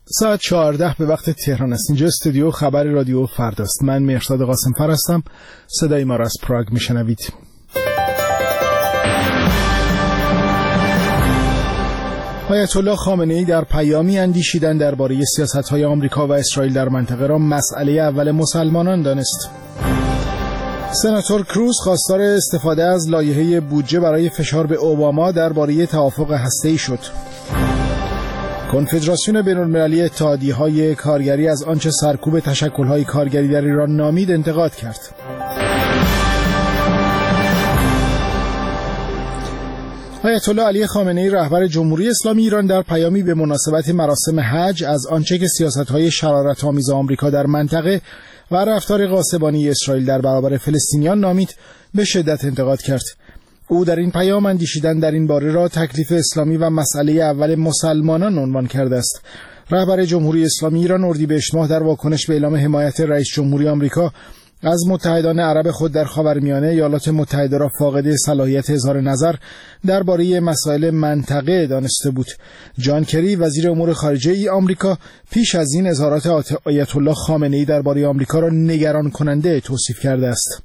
ساعت 14 به وقت تهران است. اینجا استودیو خبر رادیو فرداست. من مهرداد قاسم‌فر هستم. صدای ما را از پراگ میشنوید. آیت الله خامنه‌ای در پیامی اندیشیدن درباره سیاست‌های آمریکا و اسرائیل در منطقه را مسئله اول مسلمانان دانست. سناتور کروز خواستار استفاده از لایحه بودجه برای فشار به اوباما درباره توافق هسته‌ای شد. کنفدراسیون بین‌المللی اتحادیه‌های کارگری از آنچه سرکوب تشکل‌های کارگری در ایران نامید انتقاد کرد. آیت الله علی خامنه‌ای رهبر جمهوری اسلامی ایران در پیامی به مناسبت مراسم حج از آنچه که سیاست‌های شرارت‌آمیز آمریکا در منطقه و رفتار غاصبانه اسرائیل در برابر فلسطینیان نامید به شدت انتقاد کرد. او در این پیام اندیشیدن در این باره را تکلیف اسلامی و مسئله اول مسلمانان عنوان کرده است. رهبر جمهوری اسلامی ایران اردیبهشت ماه در واکنش به اعلام حمایت رئیس جمهوری آمریکا از متحدان عرب خود در خاورمیانه ایالات متحده را فاقد صلاحیت اظهار نظر درباره مسائل منطقه دانسته بود. جان کری وزیر امور خارجه آمریکا پیش از این اظهارات آیت الله خامنه‌ای درباره آمریکا را نگران کننده توصیف کرده است.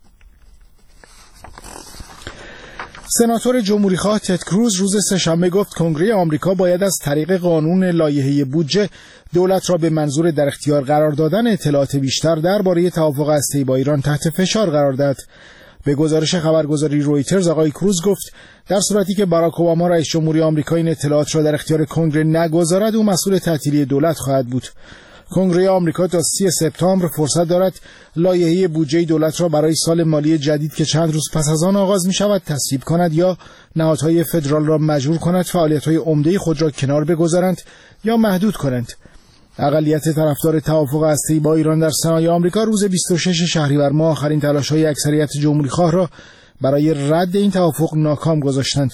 سناتور جمهوریخواه تد کروز روز سه‌شنبه گفت کنگره آمریکا باید از طریق قانون لایحه بودجه دولت را به منظور در اختیار قرار دادن اطلاعات بیشتر درباره توافق هسته‌ای با ایران تحت فشار قرار داد. به گزارش خبرگزاری رویترز آقای کروز گفت در صورتی که باراک اوباما رئیس جمهوری آمریکا این اطلاعات را در اختیار کنگره نگذارد او مسئول تعطیلی دولت خواهد بود. کنگره آمریکا تا 30 سپتامبر فرصت دارد لایحه بودجه دولت را برای سال مالی جدید که چند روز پس از آن آغاز می شود تصویب کند یا نهادهای فدرال را مجبور کند فعالیت‌های عمده خود را کنار بگذارند یا محدود کنند. اقلیت طرفدار توافق هسته‌ای با ایران در سنای آمریکا روز 26 شهریور ماه آخرین تلاش‌های اکثریت جمهوریخواه را برای رد این توافق ناکام گذاشتند.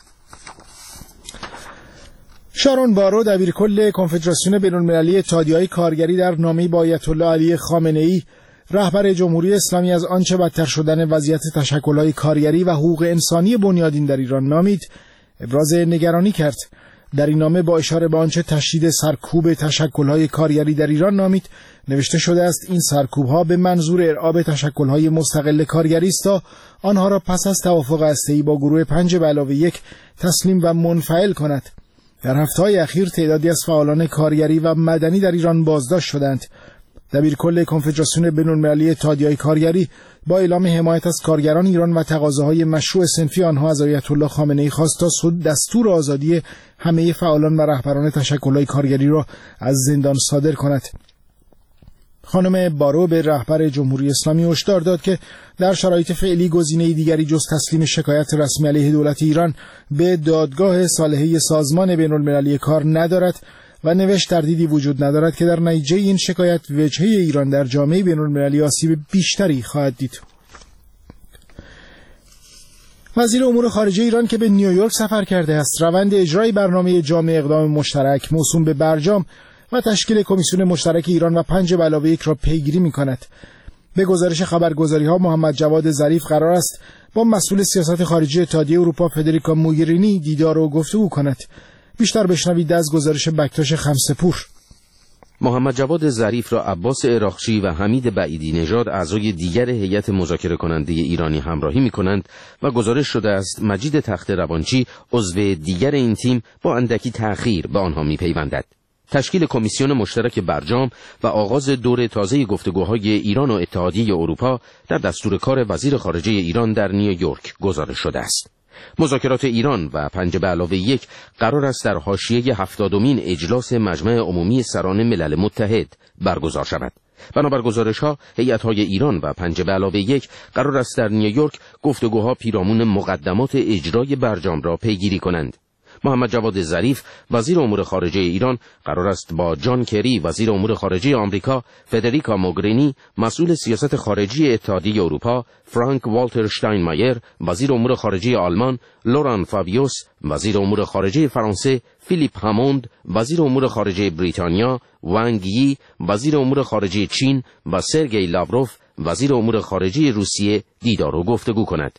شارون بارو دبیرکل کنفدراسیون بین‌المللی اتحادیه‌های کارگری در نامه‌ای با آیت الله علی خامنه‌ای رهبر جمهوری اسلامی از آنچه بدتر شدن وضعیت تشکل‌های کارگری و حقوق انسانی بنیادین در ایران نامید ابراز نگرانی کرد. در این نامه با اشاره به آنچه تشدید سرکوب تشکل‌های کارگری در ایران نامید نوشته شده است این سرکوب‌ها به منظور ارعاب تشکل‌های مستقل کارگری است تا آنها را پس از توافق هسته‌ای با گروه 5+1 تسلیم و منفعل کند. در هفته‌های اخیر تعدادی از فعالان کارگری و مدنی در ایران بازداشت شدند. دبیرکل کنفدراسیون بین‌المللی اتحادیه‌های کارگری با اعلام حمایت از کارگران ایران و تقاضاهای مشروع صنفی آنها از آیت الله خامنه‌ای خواست تا دستور آزادی همه فعالان و رهبران تشکل‌های کارگری را از زندان صادر کند. خانم بارو به رهبر جمهوری اسلامی هشدار داد که در شرایط فعلی گزینه دیگری جز تسلیم شکایت رسمی علیه دولت ایران به دادگاه صالحه سازمان بین‌المللی کار ندارد و نوشت تردیدی وجود ندارد که در نتیجه این شکایت وجهه ایران در جامعه بین‌المللی آسیب بیشتری خواهد دید. وزیر امور خارجه ایران که به نیویورک سفر کرده است روند اجرای برنامه جامع اقدام مشترک موسوم به برجام و تشکیل کمیسیون مشترک ایران و 5+1 را پیگیری می‌کند. به گزارش خبرگزاری‌ها محمد جواد ظریف قرار است با مسئول سیاست خارجی اتحادیه اروپا فدریکا موگرینی دیدار و گفتگو کند. بیشتر بشنوید از گزارش بکتاش خمسه‌پور. محمد جواد ظریف را عباس عراقچی و حمید بعیدی نژاد اعضای دیگر هیئت مذاکره کننده ایرانی همراهی می‌کنند و گزارش شده است مجید تخت روانچی عضو دیگر این تیم با اندکی تأخیر به آنها می‌پیوندد. تشکیل کمیسیون مشترک برجام و آغاز دور تازه گفتگوهای ایران و اتحادیه اروپا در دستور کار وزیر خارجه ایران در نیویورک گزارش شده است. مذاکرات ایران و 5+1 قرار است در حاشیه 70مین اجلاس مجمع عمومی سران ملل متحد برگزار شود. بنابر گزارش‌ها هیئت‌های ایران و 5+1 قرار است در نیویورک گفتگوها پیرامون مقدمات اجرای برجام را پیگیری کنند. محمد جواد ظریف وزیر امور خارجه ایران قرار است با جان کری وزیر امور خارجه آمریکا، فدریکا موگرینی مسئول سیاست خارجی اتحادیه اروپا، فرانک والتر شتاینمایر وزیر امور خارجه آلمان، لوران فابیوس وزیر امور خارجه فرانسه، فیلیپ هاموند وزیر امور خارجه بریتانیا، وانگ یی وزیر امور خارجه چین و سرگئی لاوروف وزیر امور خارجه روسیه دیدار و گفتگو کند.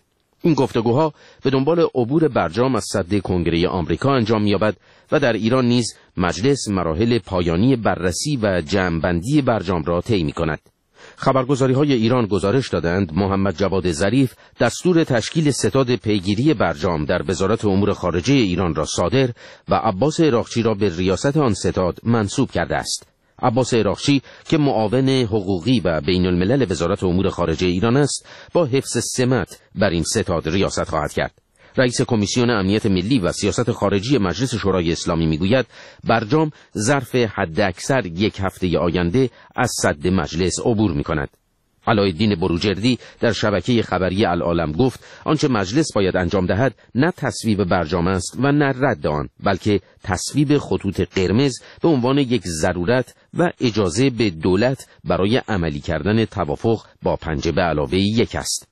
این گفتگوها به دنبال عبور برجام از سد کنگره آمریکا انجام می‌یابد و در ایران نیز مجلس مراحل پایانی بررسی و جمع‌بندی برجام را طی می‌کند. خبرگزاری‌های ایران گزارش دادند محمد جواد ظریف دستور تشکیل ستاد پیگیری برجام در وزارت امور خارجه ایران را صادر و عباس عراقچی را به ریاست آن ستاد منصوب کرده است. عباس عراقچی که معاون حقوقی و بین الملل وزارت امور خارجه ایران است، با حفظ سمت بر این ستاد ریاست خواهد کرد. رئیس کمیسیون امنیت ملی و سیاست خارجی مجلس شورای اسلامی میگوید برجام ظرف حداکثر 1 هفته آینده از سد مجلس عبور میکند. علایالدین بروجردی در شبکه خبری العالم گفت آنچه مجلس باید انجام دهد نه تصویب برجام است و نه رد آن، بلکه تصویب خطوط قرمز به عنوان یک ضرورت و اجازه به دولت برای عملی کردن توافق با 5+1 است.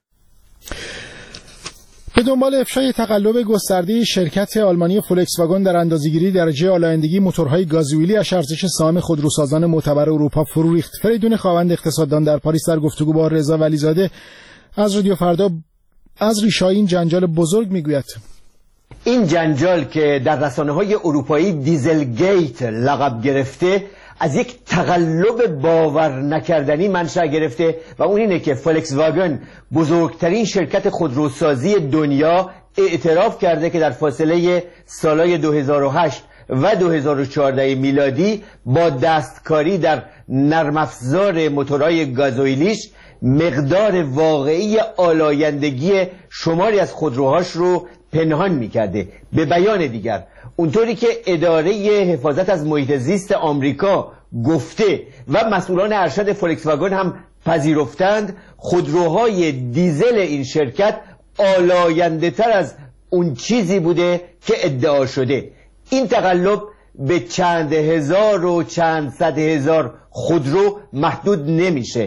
به دنبال افشای تقلب گسترده شرکت آلمانی فولکس واگن در اندازه‌گیری درجه آلایندگی موتورهای گازوئیلی ارزش سهام خودروسازان معتبر اروپا فرو ریخت. فریدون خواوند اقتصاددان در پاریس در گفتگو با رضا ولیزاده از رادیو فردا از ریشه‌های این جنجال بزرگ میگوید. این جنجال که در رسانه‌های اروپایی دیزل گیت لقب گرفته از یک تقلب باور نکردنی منشأ گرفته و اون اینه که فولکس واگن بزرگترین شرکت خودروسازی دنیا اعتراف کرده که در فاصله سالهای 2008 و 2014 میلادی با دستکاری در نرم افزار موتورهای گازوئیلیش مقدار واقعی آلایندگی شماری از خودروهاش رو پنهان می‌کرده. به بیان دیگر اونطوری که اداره حفاظت از محیط زیست آمریکا گفته و مسئولان ارشد فولکس واگن هم پذیرفتند، خودروهای دیزل این شرکت آلاینده تر از اون چیزی بوده که ادعا شده. این تقلب به چند هزار و چند صد هزار خودرو محدود نمیشه.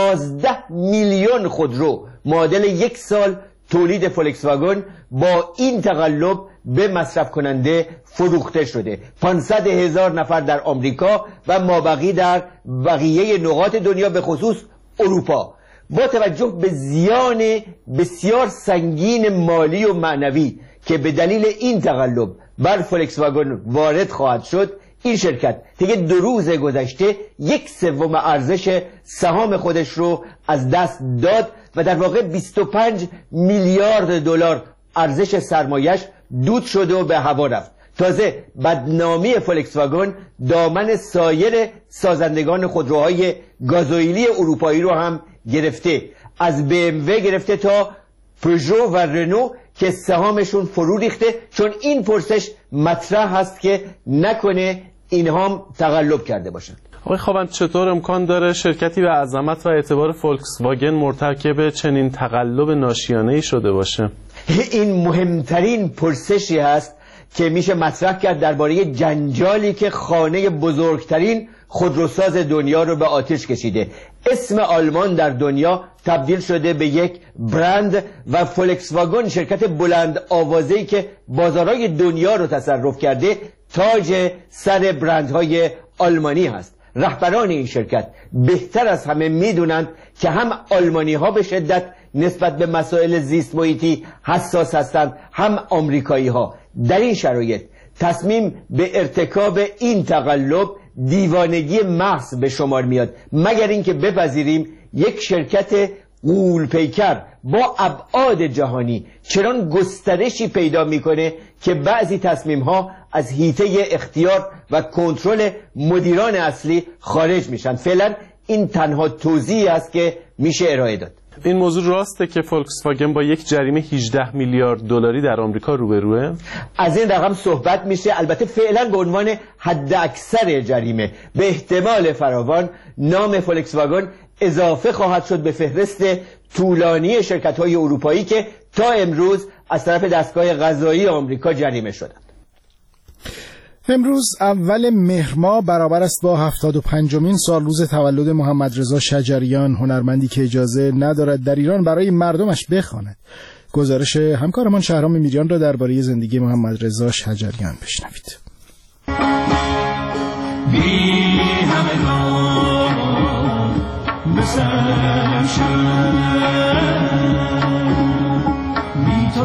11 میلیون خودرو معادل 1 سال تولید فولکس واگن با این تقلب به مصرف کننده فروخته شده. 500,000 نفر در آمریکا و مابقی در بقیه نقاط دنیا به خصوص اروپا. با توجه به زیان بسیار سنگین مالی و معنوی که به دلیل این تقلب بر فولکس واگن وارد خواهد شد، این شرکت دیگه 2 روز گذشته 1/3 ارزش سهام خودش رو از دست داد و در واقع 25 میلیارد دلار ارزش سرمایش دود شده و به هوا رفت. تازه بدنامی فولکس واگن دامن سایر سازندگان خودروهای گازوئیلی اروپایی رو هم گرفته، از BMW گرفته تا پژو و رنو که سهامشون فرو ریخته، چون این پرسش مطرح هست که نکنه اینها هم تقلب کرده باشند. آقای خواوند، چطور امکان داره شرکتی به عظمت و اعتبار فولکس واگن مرتکب چنین تقلب ناشیانه‌ای شده باشه؟ این مهمترین پرسشی هست که میشه مطرح کرد درباره جنجالی که خانه بزرگترین خودروساز دنیا رو به آتش کشیده. اسم آلمان در دنیا تبدیل شده به یک برند و فولکس واگن شرکت بلند آوازه‌ای که بازارهای دنیا رو تصرف کرده تاج سر برندهای آلمانی هست. رهبران این شرکت بهتر از همه میدونند که هم آلمانی ها به شدت نسبت به مسائل زیست محیطی حساس هستند، هم آمریکایی ها. در این شرایط تصمیم به ارتکاب این تقلب دیوانگی محض به شمار میاد، مگر اینکه بپذیریم یک شرکت غول پیکر با ابعاد جهانی چنان گسترشی پیدا میکنه که بعضی تصمیم ها از حیطه اختیار و کنترل مدیران اصلی خارج میشن. فعلا این تنها توضیحی است که میشه ارائه داد. این موضوع راسته که فولکس واگن با یک جریمه 18 میلیارد دلاری در آمریکا روبروه؟ از این رقم صحبت میشه، البته فعلا به عنوان حد اکثر جریمه. به احتمال فراوان نام فولکس واگن اضافه خواهد شد به فهرست طولانی شرکت‌های اروپایی که تا امروز از طرف دستگاه قضایی آمریکا جریمه شدند. امروز اول مهر ماه برابر است با 75مین سالروز تولد محمد رضا شجریان، هنرمندی که اجازه ندارد در ایران برای مردمش بخواند. گزارش همکارمان شهرام میریان را درباره زندگی محمد رضا شجریان بشنوید.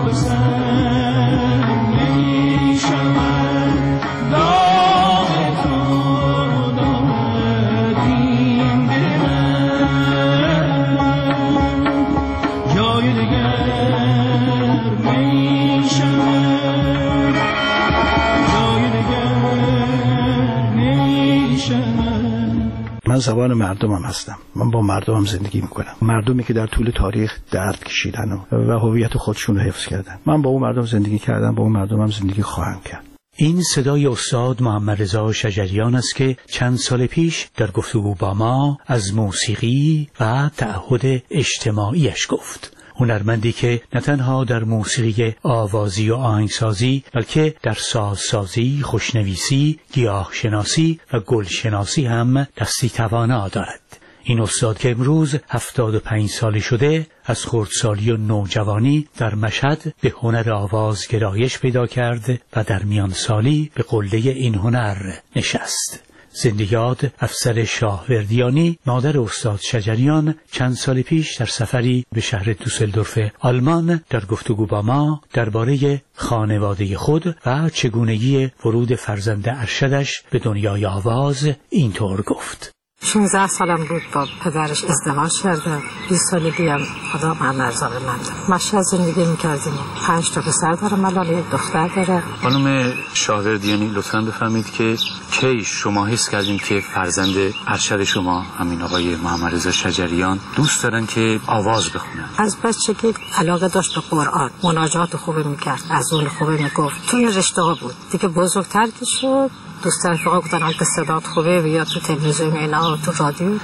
من زبان مردمم هستم. من با مردمم زندگی میکنم. مردمی که در طول تاریخ درد کشیدن و هویت خودشون رو حفظ کردن. من با اون مردم زندگی کردم، با اون مردمم زندگی خواهم کرد. این صدای استاد محمد رضا شجریان است که چند سال پیش در گفتگو با ما از موسیقی و تعهد اجتماعیش گفت. هنرمندی که نه تنها در موسیقی آوازی و آهنگسازی بلکه در سازسازی، خوشنویسی، گیاهشناسی و گلشناسی هم دستی توانا دارد. این استاد که امروز 75 ساله شده، از خردسالی و نوجوانی در مشهد به هنر آواز گرایش پیدا کرد و در میان سالی به قله این هنر نشست. زندیات افسر شاهوردیانی، مادر استاد شجریان، چند سال پیش در سفری به شهر دوسلدورف آلمان در گفتگو با ما درباره خانواده خود و چگونگی ورود فرزند ارشدش به دنیای آواز اینطور گفت. 16 سالم بود با پدرش ازدواج کردم. 20 سالگی هم خدا من ارزاق من داد. مشهد زندگی می‌کردیم. 5 تا پسر دارم، الان یک دختر داره. خانم شاهوردیانی لطفاً بفرمایید که کی شما حس کردین که فرزند ارشد شما همین آقای محمد رضا شجریان دوست دارن که آواز بخونن؟ از بچگی علاقه داشت به قرآن، مناجات خوبی می‌کرد، از اون خوبی میگفت. توی رشته‌ها بود. دیگه بزرگتر شد. دوست رفقا گفتن اگه صدات خوبه بیا تو تلویزیون اینا تو رادیو.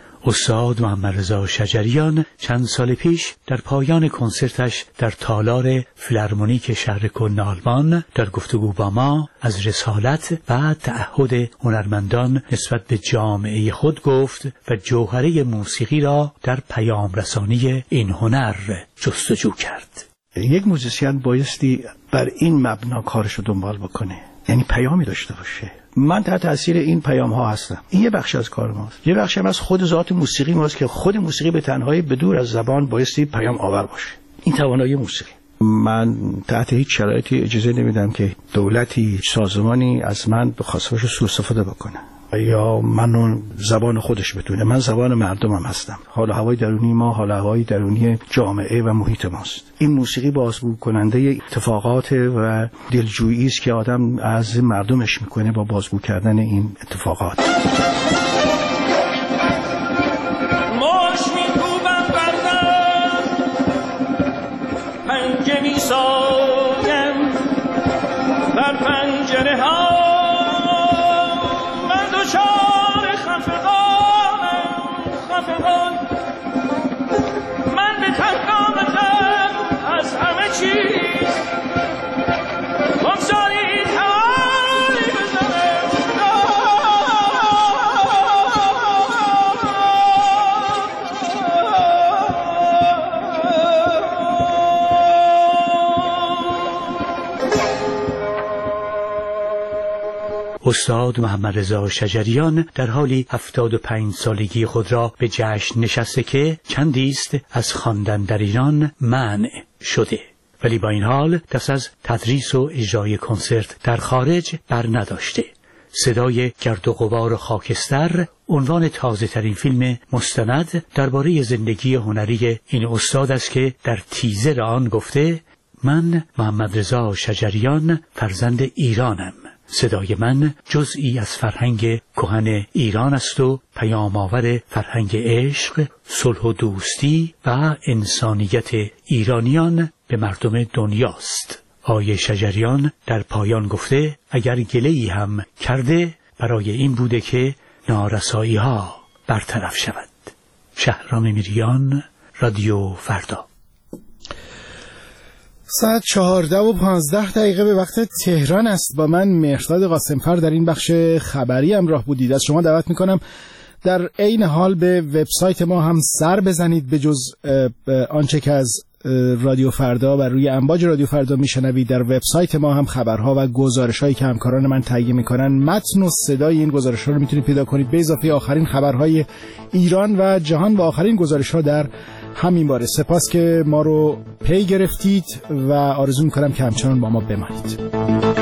استاد محمد رضا شجریان چند سال پیش در پایان کنسرتش در تالار فیلارمونیک شهر کلن آلمان در گفتگو با ما از رسالت و تعهد هنرمندان نسبت به جامعه خود گفت و جوهره موسیقی را در پیام رسانی این هنر جستجو کرد. یک موزیسین بایستی بر این مبنا کارش رو دنبال بکنه، یعنی پیامی داشته باشه. من تحت تاثیر این پیام ها هستم. این یه بخش از کار ماست. یه بخش هم از خود ذات موسیقی ماست که خود موسیقی به تنهایی به دور از زبان بایستی پیام آور باشه. این توانایی موسیقی. من تحت هیچ شرایطی اجازه نمیدم که دولتی، سازمانی از من به خواستش سوء استفاده بکنه یا منو زبان خودش بدونه. من زبان مردمم هستم. حال و هوای درونی ما حال و هوای درونی جامعه و محیط ماست. این موسیقی بازگو کننده اتفاقات و دلجویی است که آدم از مردمش میکنه با بازگو کردن این اتفاقات. استاد محمد رضا شجریان در حالی 75 سالگی خود را به جشن نشسته که چندی است از خواندن در ایران منع شده، ولی با این حال دست از تدریس و اجرای کنسرت در خارج بر نداشته. صدای گرد و غبار خاکستر عنوان تازه ترین فیلم مستند درباره زندگی هنری این استاد است که در تیزر آن گفته: من محمد رضا شجریان فرزند ایرانم. صدای من جزئی از فرهنگ کهن ایران است و پیام آور فرهنگ عشق، صلح و دوستی و انسانیت ایرانیان به مردم دنیاست. آقای شجریان در پایان گفته اگر گله‌ای هم کرده برای این بوده که نارسایی ها برطرف شود. شهرام میریان، رادیو فردا. ساعت 14:15 به وقت تهران است. با من مهرداد قاسمفر در این بخش خبری همراه بودید. از شما دعوت میکنم در عین حال به وبسایت ما هم سر بزنید. به جز آنچه که از رادیو فردا و روی امواج رادیو فردا میشنوید، در وبسایت ما هم خبرها و گزارش‌هایی که همکاران من تهیه میکنن، متن و صدای این گزارش‌ها رو میتونید پیدا کنید، به اضافه آخرین خبرهای ایران و جهان و آخرین گزارش‌ها در همین باره. سپاس که ما رو پی گرفتید و آرزو میکنم که همچنان با ما بمانید.